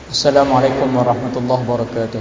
Assalamualaikum warahmatullahi wabarakatuh.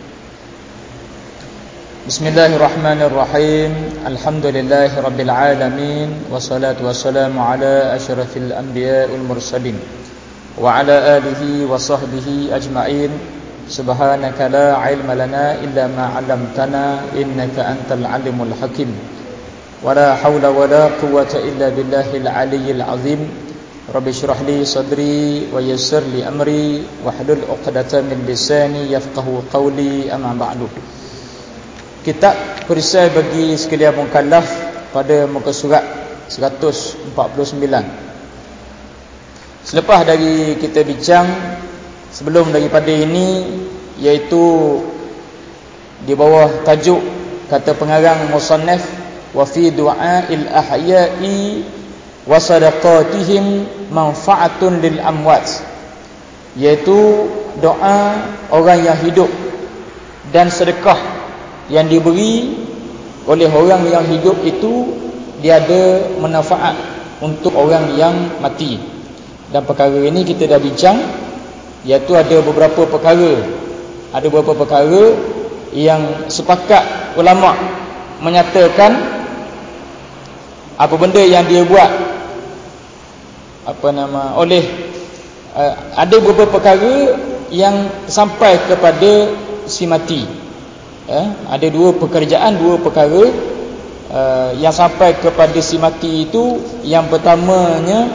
Bismillahirrahmanirrahim. Alhamdulillahi rabbil alamin. Wassalatu wassalamu ala asyrafil anbiya wal mursalin wa ala alihi wa sahbihi ajma'in. Subhanaka la ilma lana illa ma 'allamtana innaka antal alimul hakim. Wala haula wala quwwata illa billahil aliyyil azim. Rabbi syrah li sadri wa yassir li amri wahlul 'uqdatam min lisani yafqahu qawli, amma ba'du. Kitab perisai bagi sekalian mukallaf pada muka surat 149. Selepas dari kita bincang sebelum daripada ini, iaitu di bawah tajuk kata pengarang musannaf wa fi du'ail ahya'i wa sadaqatihim manfaatun lil amwat, iaitu doa orang yang hidup dan sedekah yang diberi oleh orang yang hidup itu dia ada manfaat untuk orang yang mati. Dan perkara ini kita dah bincang, iaitu ada beberapa perkara yang sepakat ulama menyatakan apa benda yang dia buat oleh ada beberapa perkara yang sampai kepada si mati. Ada dua perkara yang sampai kepada si mati itu. Yang pertamanya,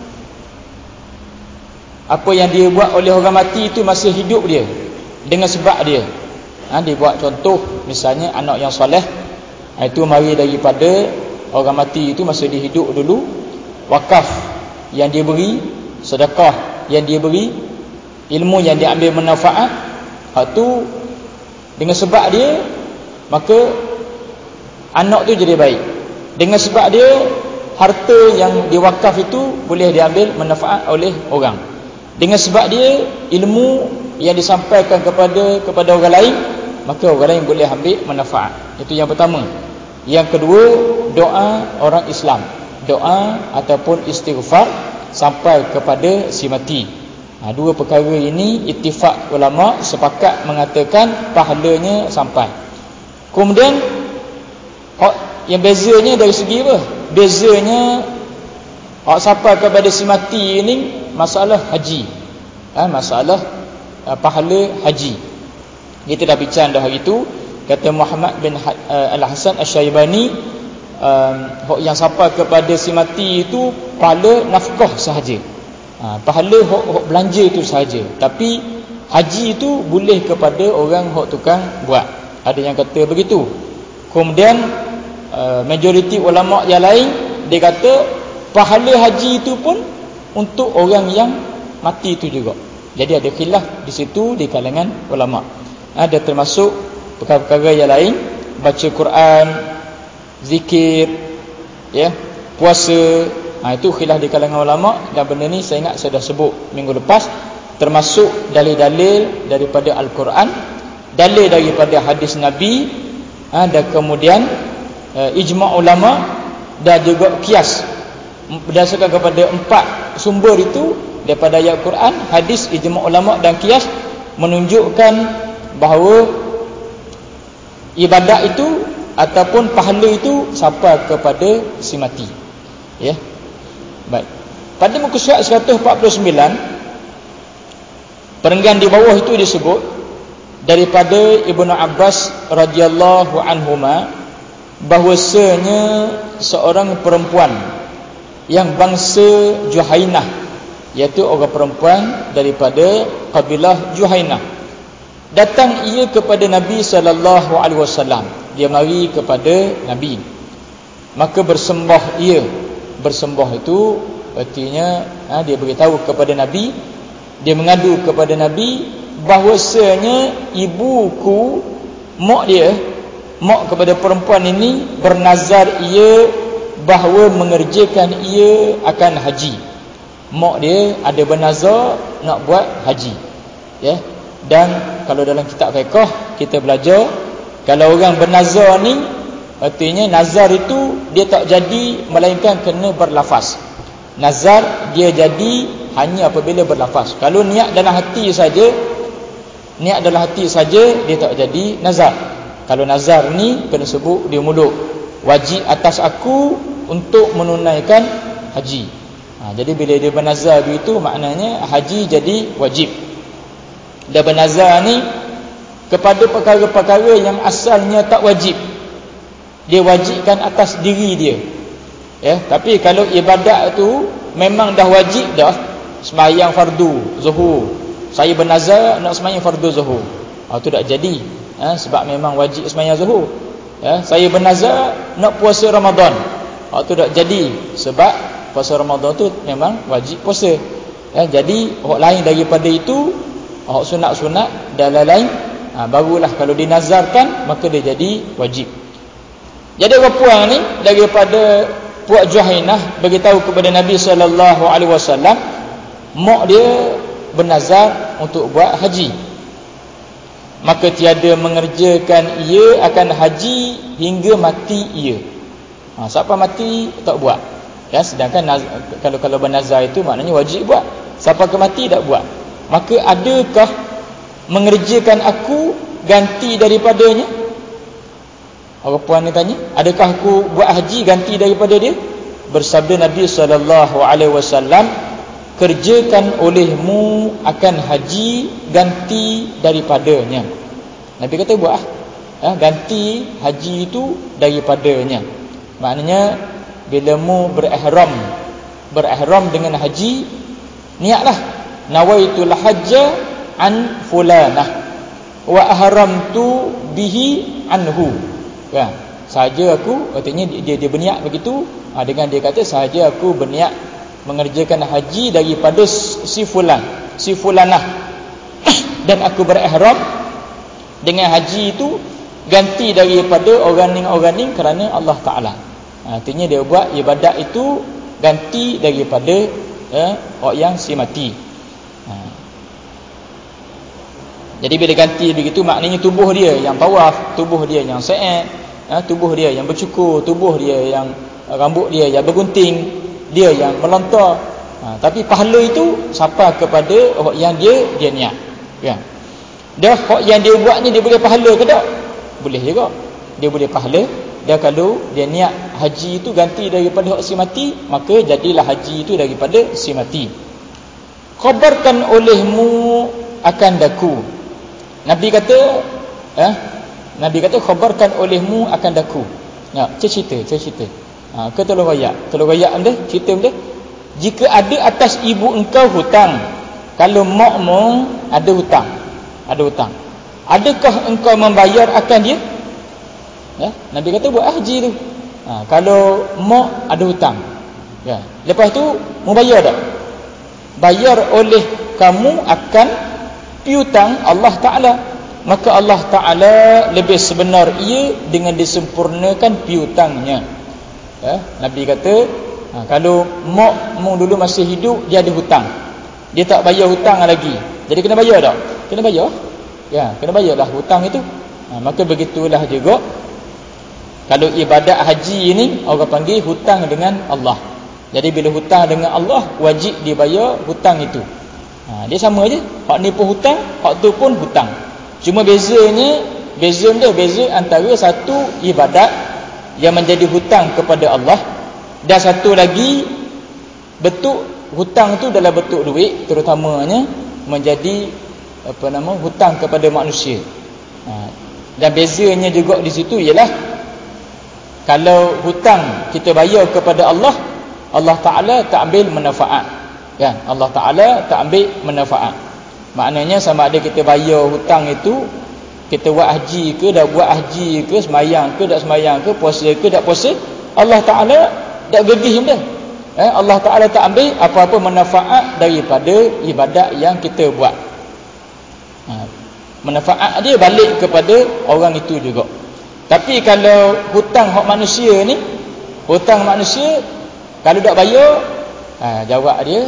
apa yang dia buat oleh orang mati itu masih hidup dia, dengan sebab dia. Dia buat contoh, misalnya anak yang soleh, itu mari daripada orang mati itu masa dia hidup dulu, wakaf yang dia beri, sedekah yang dia beri, ilmu yang dia ambil manfaat, itu dengan sebab dia, maka anak tu jadi baik. Dengan sebab dia, harta yang diwakaf itu boleh diambil manfaat oleh orang. Dengan sebab dia, ilmu yang disampaikan kepada orang lain, maka orang lain boleh ambil manfaat. Itu yang pertama. Yang kedua, doa orang Islam, doa ataupun istighfar sampai kepada si mati. Dua perkara ini ittifaq ulama sepakat mengatakan pahalanya sampai. Kemudian yang bezanya dari segi apa? Bezanya sampai kepada si mati ini masalah haji. Masalah pahala haji. Kita dah bincang dah hari itu. Kata Muhammad bin Al-Hasan Asy-Syaibani, yang sampai kepada si mati itu pahala nafkah sahaja, pahala hok belanja itu sahaja. Tapi haji itu boleh kepada orang hok tukang buat. Ada yang kata begitu. Kemudian majoriti ulama yang lain, dia kata pahala haji itu pun untuk orang yang mati itu juga. Jadi ada khilaf di situ di kalangan ulama. Ada termasuk perkara-perkara yang lain, baca Quran, zikir, puasa, itu khilaf di kalangan ulama. Dan benda ni saya ingat saya dah sebut minggu lepas, termasuk dalil-dalil daripada Al-Quran, dalil daripada hadis Nabi, dan kemudian ijma' ulama, dan juga qiyas berdasarkan kepada 4 sumber itu, daripada ayat Quran, hadis, ijma' ulama dan qiyas, menunjukkan bahawa ibadat itu ataupun pahala itu sampai kepada si mati. Baik. Pada muka surat 149, perenggan di bawah itu disebut daripada Ibnu Abbas radhiyallahu anhuma, bahwasanya seorang perempuan yang bangsa Juhainah, iaitu orang perempuan daripada kabilah Juhainah, datang ia kepada Nabi sallallahu alaihi wasallam. Dia mari kepada Nabi, maka bersembah ia. Bersembah itu artinya dia beritahu kepada Nabi, dia mengadu kepada Nabi bahwasanya ibuku, mak kepada perempuan ini, bernazar ia bahawa mengerjakan ia akan haji. Mak dia ada bernazar nak buat haji. Dan kalau dalam kitab fiqh kita belajar, kalau orang bernazar ni, artinya nazar itu dia tak jadi melainkan kena berlafaz. Nazar dia jadi hanya apabila berlafaz. Kalau niat dalam hati saja, dia tak jadi nazar. Kalau nazar ni kena sebut dia mulut, wajib atas aku untuk menunaikan haji. Jadi bila dia bernazar begitu, maknanya haji jadi wajib. Dia bernazar ni kepada perkara-perkara yang asalnya tak wajib, dia wajibkan atas diri dia. Tapi kalau ibadat tu memang dah wajib dah, sembahyang fardu zuhur, saya bernazar nak sembahyang fardu zuhur, tu tak jadi. Sebab memang wajib sembahyang zuhur. Saya bernazar nak puasa Ramadan, tu tak jadi, sebab puasa Ramadan tu memang wajib puasa. Jadi hak lain daripada itu, hak sunat-sunat dan lain-lain, barulah kalau dinazarkan maka dia jadi wajib. Jadi orang puan ni daripada puak Juhainah beritahu kepada Nabi SAW, mak dia bernazar untuk buat haji, maka tiada mengerjakan ia akan haji hingga mati ia. Siapa mati tak buat. Sedangkan kalau bernazar itu maknanya wajib buat. Siapa ke mati tak buat. Maka adakah mengerjakan aku ganti daripadanya? Orang puan ni tanya, adakah aku buat haji ganti daripada dia? Bersabda Nabi SAW, kerjakan olehmu akan haji ganti daripadanya. Nabi kata buat ganti haji itu daripadanya. Maknanya bila mu berihram dengan haji, niatlah nawaitul hajja an fulanah wa ahramtu bihi anhu. Sahaja aku, artinya dia berniat begitu, dengan dia kata sahaja aku berniat mengerjakan haji daripada si fulanah dan aku berihram dengan haji itu ganti daripada orang ni kerana Allah Ta'ala. Artinya dia buat ibadat itu ganti daripada orang yang si mati. Jadi bila ganti begitu, maknanya tubuh dia yang tawaf, tubuh dia yang sa'i, tubuh dia yang bercukur, tubuh dia yang rambut dia yang bergunting, dia yang melontar. Tapi pahala itu sampai kepada orang yang dia niat. Dah hak yang dia buat ni dia boleh pahala ke tak? Boleh juga. Dia boleh pahala. Dan kalau dia niat haji itu ganti daripada hak si mati, maka jadilah haji itu daripada si mati. Khabarkan olehmu akan daku. Nabi kata khabarkan olehmu akan daku. Cerita. Ke tolong rakyat anda, cerita anda. Jika ada atas ibu engkau hutang, kalau makmu ada hutang, adakah engkau membayar akan dia? Nabi kata buat haji tu. Kalau mak ada hutang, lepas tu mau bayar tak? Bayar oleh kamu akan piutang Allah Ta'ala, maka Allah Ta'ala lebih sebenar ia dengan disempurnakan piutangnya. Nabi kata kalau makmu dulu masih hidup, dia ada hutang, dia tak bayar hutang lagi, jadi kena bayar tak? Kena bayar. Kena bayarlah hutang itu. Maka begitulah juga kalau ibadat haji ini orang panggil hutang dengan Allah. Jadi bila hutang dengan Allah, wajib dibayar hutang itu. Dia sama je. Hak ni pun hutang, hak tu pun hutang. Cuma beza antara satu ibadat yang menjadi hutang kepada Allah, dan satu lagi bentuk hutang tu dalam bentuk duit, terutamanya menjadi hutang kepada manusia. Dan bezanya juga di situ ialah kalau hutang kita bayar kepada Allah, Allah Ta'ala tak ambil manfaat. Allah Ta'ala tak ambil manfaat. Maknanya sama ada kita bayar hutang itu, kita buat haji ke tak buat haji ke, semayang ke tak semayang ke, puasa ke tak puasa, Allah Ta'ala tak gegih dah. Allah Ta'ala tak ambil apa-apa manfaat daripada ibadat yang kita buat. Manfaat dia balik kepada orang itu juga. Tapi kalau hutang hak manusia ni, hutang manusia kalau tak bayar, jawab dia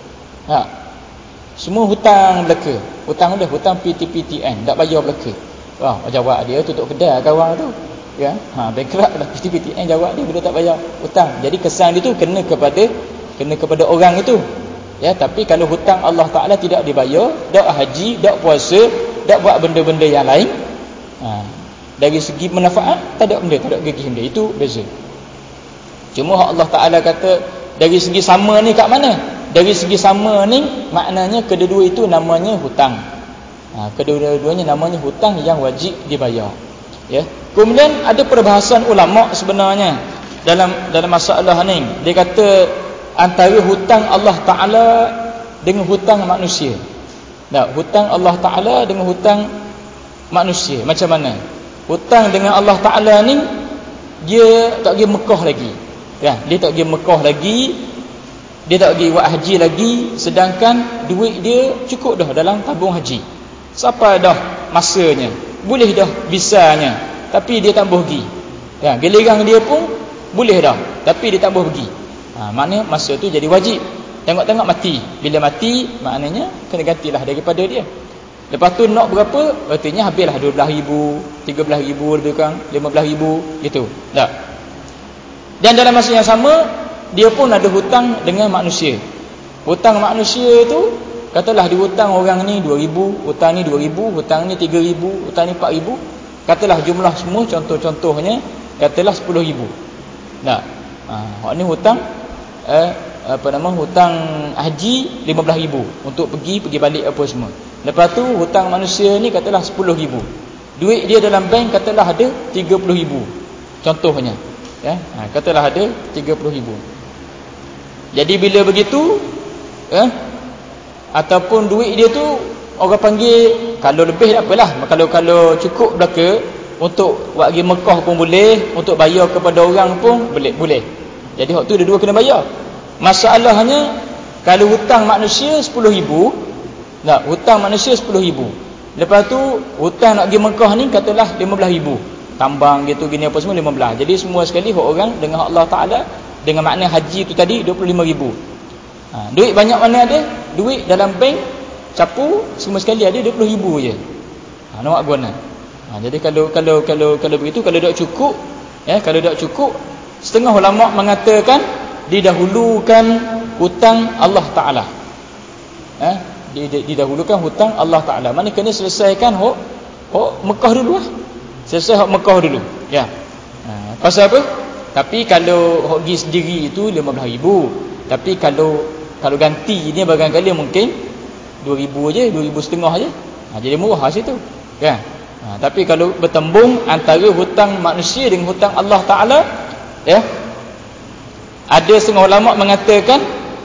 semua hutang belaka. Hutang PTPTN tak bayar belaka. Jawab dia tutup kedai kawan tu. Bankrupt lah PTPTN, jawab dia bila tak bayar hutang. Jadi kesan dia tu kena kepada orang itu. Ya, tapi kalau hutang Allah Taala tidak dibayar, dak haji, dak puasa, dak buat benda-benda yang lain, dari segi manfaat tak ada benda, tak ada gigih benda. Itu beza. Cuma Allah Taala kata dari segi sama ni kat mana? Dari segi sama ni maknanya kedua-dua itu namanya hutang. Kedua-duanya namanya hutang yang wajib dibayar. Ya. Kemudian ada perbahasan ulama sebenarnya dalam masalah ni. Dia kata antara hutang Allah Ta'ala dengan hutang manusia. Hutang Allah Ta'ala dengan hutang manusia macam mana? Hutang dengan Allah Ta'ala ni dia tak pergi Mekah lagi, dia tak pergi Mekah lagi, dia tak pergi buat haji lagi, sedangkan duit dia cukup dah dalam tabung haji, sampai dah masanya, boleh dah visanya, tapi dia tak boleh pergi. Giliran dia pun boleh dah, tapi dia tak boleh pergi. Maknanya masa tu jadi wajib. Tengok-tengok mati. Bila mati, maknanya kena gantilah daripada dia. Lepas tu nak berapa? Artinya habislah 12,000, 13,000 lebih kurang, 15,000 gitu. Tak. Dan dalam masa yang sama, dia pun ada hutang dengan manusia. Hutang manusia tu, katalah dihutang orang ni 2,000, hutang ni 2,000, hutang ni 3,000, hutang ni 4,000. Katalah jumlah semua contoh-contohnya, katalah 10,000. Tak. Hak ni hutang hutang haji 15,000 untuk pergi balik apa semua. Lepas tu hutang manusia ni katalah 10,000. Duit dia dalam bank katalah ada 30,000. Contohnya, katalah ada 30,000. Jadi bila begitu, ataupun duit dia tu orang panggil, kalau lebih tak apalah, kalau cukup belaka untuk buat pergi Mekah pun boleh, untuk bayar kepada orang pun boleh. Jadi waktu dua-dua kena bayar. Masalahnya kalau hutang manusia 10,000, hutang manusia 10,000. Lepas tu hutang nak pergi Mekah ni katalah 15,000. Tambang gitu gini apa semua 15. Jadi semua sekali orang dengan Allah Taala dengan makna haji tu tadi 25,000. Duit banyak mana ada? Duit dalam bank capu semua sekali ada 20,000 je. Nak buat guna. Jadi kalau begitu, kalau tak cukup, kalau tak cukup, setengah ulama mengatakan didahulukan hutang Allah Taala. Didahulukan hutang Allah Taala. Mana kena selesaikan hak Mekah dulu lah. Selesai hak Mekah dulu. Pasal apa? Tapi kalau hak pergi sendiri itu 15,000. Tapi kalau ganti ni barangkali mungkin 2,000 je, 2,500 je. Jadi murah lah situ. Tapi kalau bertembung antara hutang manusia dengan hutang Allah Taala, ada setengah ulama mengatakan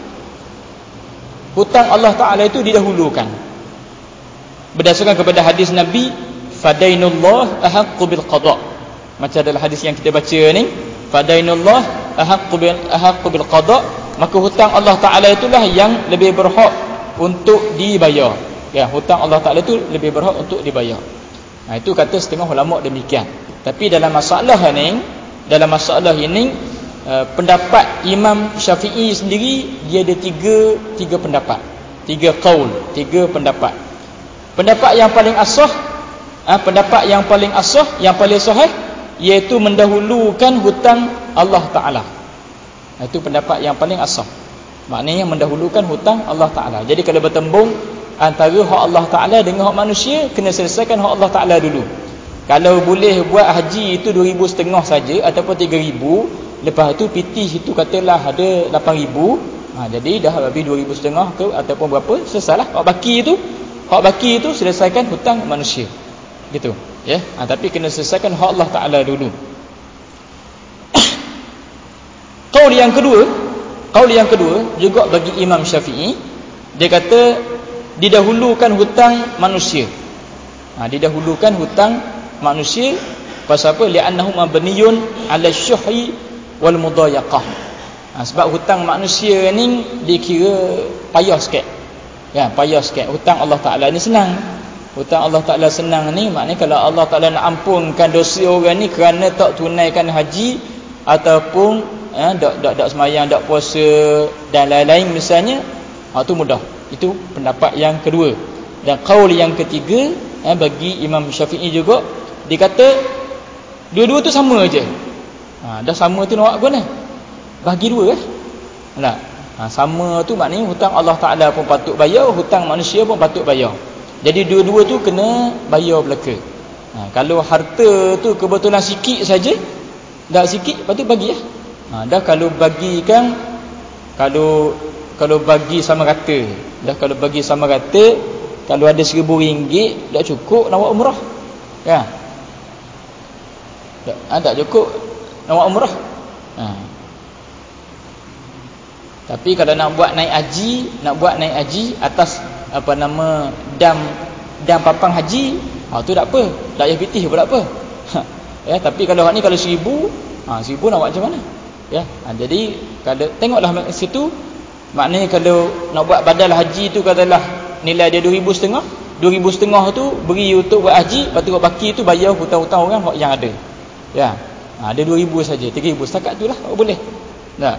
hutang Allah Taala itu didahulukan berdasarkan kepada hadis Nabi, fadainullah ahaqqu bil qada. Macam dalam hadis yang kita baca ni, fadainullah ahaqqu bil qada, maka hutang Allah Taala itulah yang lebih berhak untuk dibayar. Hutang Allah Taala itu lebih berhak untuk dibayar. Itu kata setengah ulama demikian. Tapi dalam masalah ini pendapat Imam Syafi'i sendiri dia ada tiga pendapat, tiga qaul, tiga pendapat. Pendapat yang paling asah, yang paling sahih, iaitu mendahulukan hutang Allah Taala. Itu pendapat yang paling asah. Maknanya mendahulukan hutang Allah Taala. Jadi kalau bertembung antara hak Allah Taala dengan hak manusia, kena selesaikan hak Allah Taala dulu. Kalau boleh buat haji itu 2,500 saja ataupun 3,000, lepas tu pitih itu katalah ada 8,000, jadi dah habis 2,500 ke ataupun berapa, selesailah. Hak baki itu selesaikan hutang manusia. Gitu, ya. Tapi kena selesaikan hak Allah Taala dulu. Qaul yang kedua juga bagi Imam Syafi'i, dia kata didahulukan hutang manusia. Didahulukan hutang manusia pasal apa? Li'annahu mabniyun 'ala syuhi wal mudayaqah. Sebab hutang manusia ni dikira payah sikit. Payah sikit. Hutang Allah Taala ni senang. Hutang Allah Taala senang ni maknanya kalau Allah Taala nak ampunkan dosa orang ni kerana tak tunaikan haji ataupun tak semayang, tak puasa dan lain-lain misalnya, itu mudah. Itu pendapat yang kedua. Dan qaul yang ketiga bagi Imam Syafi'i juga, dia kata dua-dua tu sama aje. Dah sama tu nak buat guna. Bagi dua Sama tu maknanya hutang Allah Ta'ala pun patut bayar, hutang manusia pun patut bayar. Jadi dua-dua tu kena bayar belaka. Kalau harta tu kebetulan sikit saja, dah sikit, lepas tu bagi lah. Dah kalau bagikan, kalau bagi sama rata, kalau bagi sama rata, kalau ada RM1,000 dah cukup nak buat umrah. Ya. Tak cukup nak buat umrah. Tapi kalau nak buat naik haji atas dam papang haji, tu tak apa, tak payah pitih pun tak apa. Ya, tapi kalau ni kalau RM1,000, RM1,000 nak buat macam mana? Ya, jadi kalau tengoklah situ, maknanya kalau nak buat badal haji tu katalah nilai dia RM2,500 tu beri untuk buat haji, lepas tu baki tu bayar hutang-hutang orang yang ada. Ya. Ada RM2,000 saja, RM3,000 setakat itulah boleh. Tak.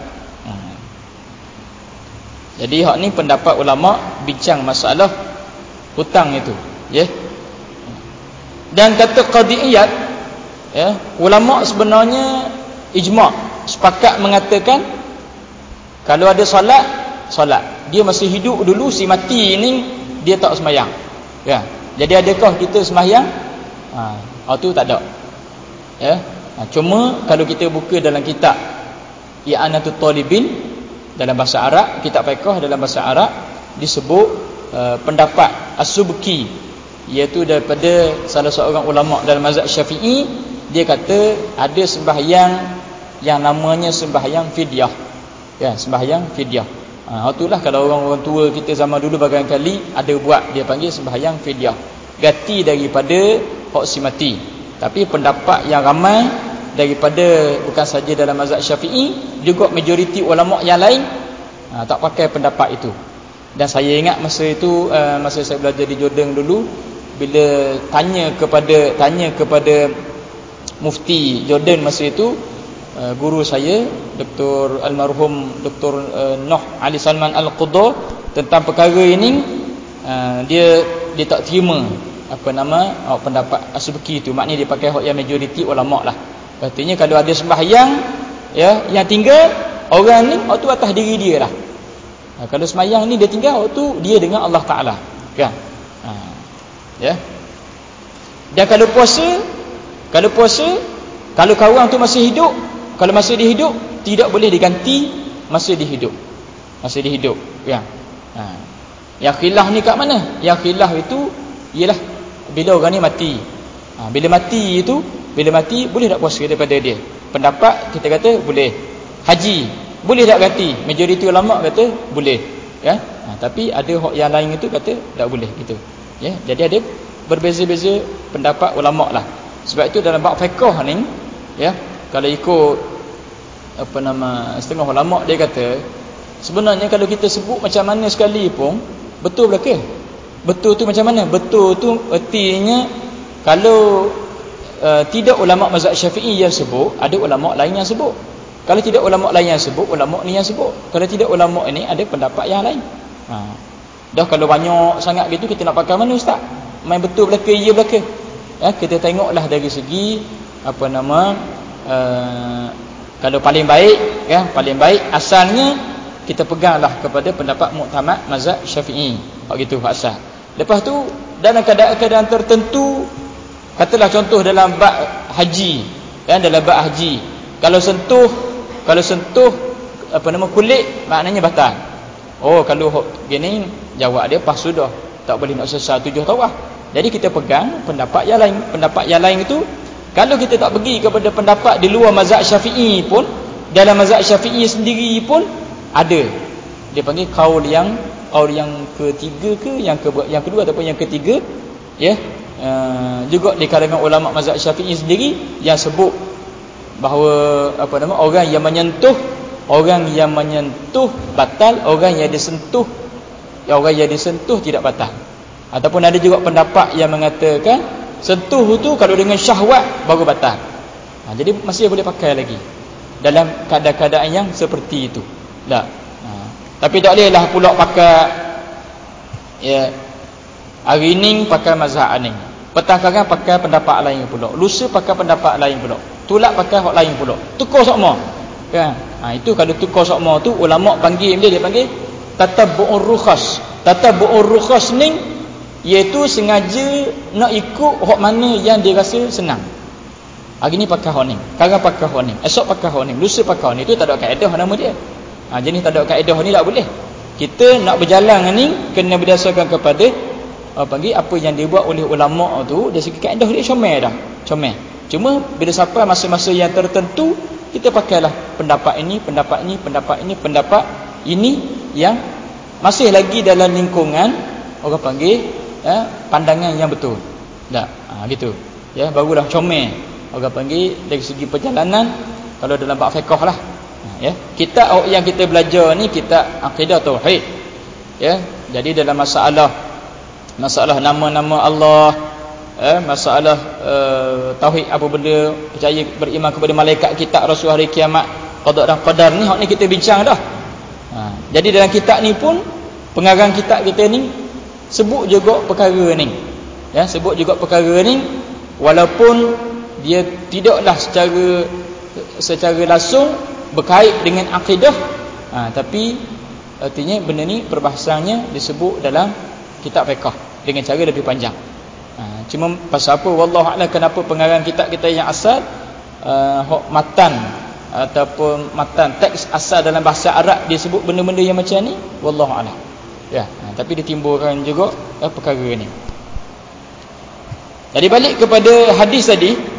Jadi hak ni pendapat ulama bincang masalah hutang itu, ya. Dan kata Qadhi'iyat, ya, ulama sebenarnya ijma' sepakat mengatakan kalau ada solat, dia masih hidup dulu, si mati ni dia tak sembahyang. Ya. Jadi adakah kita sembahyang? Tu tak ada. Ya. Cuma kalau kita buka dalam kitab I'anatul Talibin dalam bahasa Arab, kitab fiqh dalam bahasa Arab disebut pendapat As-Subki, iaitu daripada salah seorang ulama dalam mazhab Syafi'i. Dia kata ada sembahyang yang namanya sembahyang fidyah. Ya, sembahyang fidyah. Itulah kalau orang-orang tua kita zaman dulu barangkali ada buat, dia panggil sembahyang fidyah, ganti daripada hak si mati. Tapi pendapat yang ramai daripada bukan saja dalam mazhab Syafi'i, juga majoriti ulama yang lain tak pakai pendapat itu. Dan saya ingat masa itu, masa saya belajar di Jordan dulu, bila tanya kepada mufti Jordan masa itu, guru saya Dr. Almarhum Dr. Noh Ali Salman Al-Qudha, tentang perkara ini, dia tak terima pendapat As-Subki itu. Maknanya dia pakai hak yang majoriti ulama lah. Katanya kalau ada sembahyang, ya, yang tinggal orang ni, tu atas diri dia lah. Kalau sembahyang ni dia tinggal, tu dia dengan Allah Ta'ala, kan? Ya. Dan kalau puasa, kalau kawan tu masih hidup, kalau masih dia hidup, tidak boleh diganti masih dia hidup, ya. Yang khilaf ni kat mana? Yang khilaf itu ialah bila orang ni mati. Bila mati boleh tak puasa daripada dia? Pendapat kita kata boleh. Haji boleh tak ganti? Majoriti ulama kata boleh, ya. Tapi ada hak yang lain itu kata tak boleh gitu. Ya, jadi ada berbeza-beza pendapat ulama lah. Sebab itu dalam bab fiqh ni, ya, kalau ikut setengah ulama, dia kata sebenarnya kalau kita sebut macam mana sekali pun betul belaka. Betul tu macam mana? Betul tu artinya kalau tidak ulama mazhab Syafi'i yang sebut, ada ulama lain yang sebut. Kalau tidak ulama lain yang sebut, ulama ni yang sebut. Kalau tidak ulama ini, ada pendapat yang lain. Dah kalau banyak sangat gitu, kita nak pakai mana ustaz? Main betul belaka, iya belaka. Ya, kita tengoklah dari segi kalau paling baik, ya, paling baik asalnya kita peganglah kepada pendapat muktamad mazhab Syafi'i. Begitu asal. Lepas tu dalam keadaan tertentu, katalah contoh dalam bab haji, kan, dalam bab haji, kalau sentuh kulit, maknanya batal. Kalau gini, jawab dia pas sudah, tak boleh nak selesai 7 tawaf. Jadi kita pegang pendapat yang lain. Pendapat yang lain itu, kalau kita tak pergi kepada pendapat di luar mazhab Syafi'i pun, dalam mazhab Syafi'i sendiri pun ada. Dia panggil qaul yang ketiga ke yang kedua ataupun yang ketiga, ya. Juga di kalangan ulama mazhab Syafi'i sendiri yang sebut bahawa orang yang menyentuh batal, orang yang disentuh tidak batal. Ataupun ada juga pendapat yang mengatakan sentuh tu kalau dengan syahwat baru batal. Jadi masih boleh pakai lagi dalam keadaan-keadaan yang seperti itu. Tapi tak bolehlah pula pakai, ya, hari ni pakai mazhab ni, petang sekarang pakai pendapat lain pula, lusa pakai pendapat lain pula, tulak pakai hak lain pula, tukar sama, kan? Itu kalau tukar sokmo tu ulama panggil dia panggil tatabbu'ur rukhas. Tatabbu'ur rukhas ni iaitu sengaja nak ikut hak mana yang dia rasa senang. Hari ni pakai hak ni, sekarang pakai hak ni, esok pakai hak ni, lusa pakai hak ni. Itu tak ada kaedah nama dia. Jenis tak ada kaedah ni tak boleh. Kita nak berjalan ni kena berdasarkan kepada apa yang dibuat oleh ulama tu. Dari segi kaedah dia comel dah, comel. Cuma bila sampai masa-masa yang tertentu, kita pakailah pendapat ini, pendapat ini, pendapat ini, pendapat ini yang masih lagi dalam lingkungan orang panggil pandangan yang betul. Tak, gitu. Ya, barulah comel. Orang panggil dari segi perjalanan kalau dalam bab fiqh lah. Ya, kitab yang kita belajar ni kitab akidah tauhid. Ya, jadi dalam masalah nama-nama Allah, masalah tauhid apa benda, percaya beriman kepada malaikat, kitab, rasul, hari kiamat, qada dan qadar ni hak ni kita bincang dah. Jadi dalam kitab ni pun pengarang kitab kita ni sebut juga perkara ni. Ya, sebut juga perkara ni walaupun dia tidaklah secara langsung berkait dengan akidah, tapi artinya benda ni perbahasannya disebut dalam kitab fiqh dengan cara lebih panjang. Cuma pasal apa wallahu a'lam kenapa pengarang kitab kita yang asal matan ataupun matan teks asal dalam bahasa Arab dia sebut benda-benda yang macam ni, wallahu a'lam. Ya, tapi ditimbulkan juga perkara ni. Jadi balik kepada hadis tadi,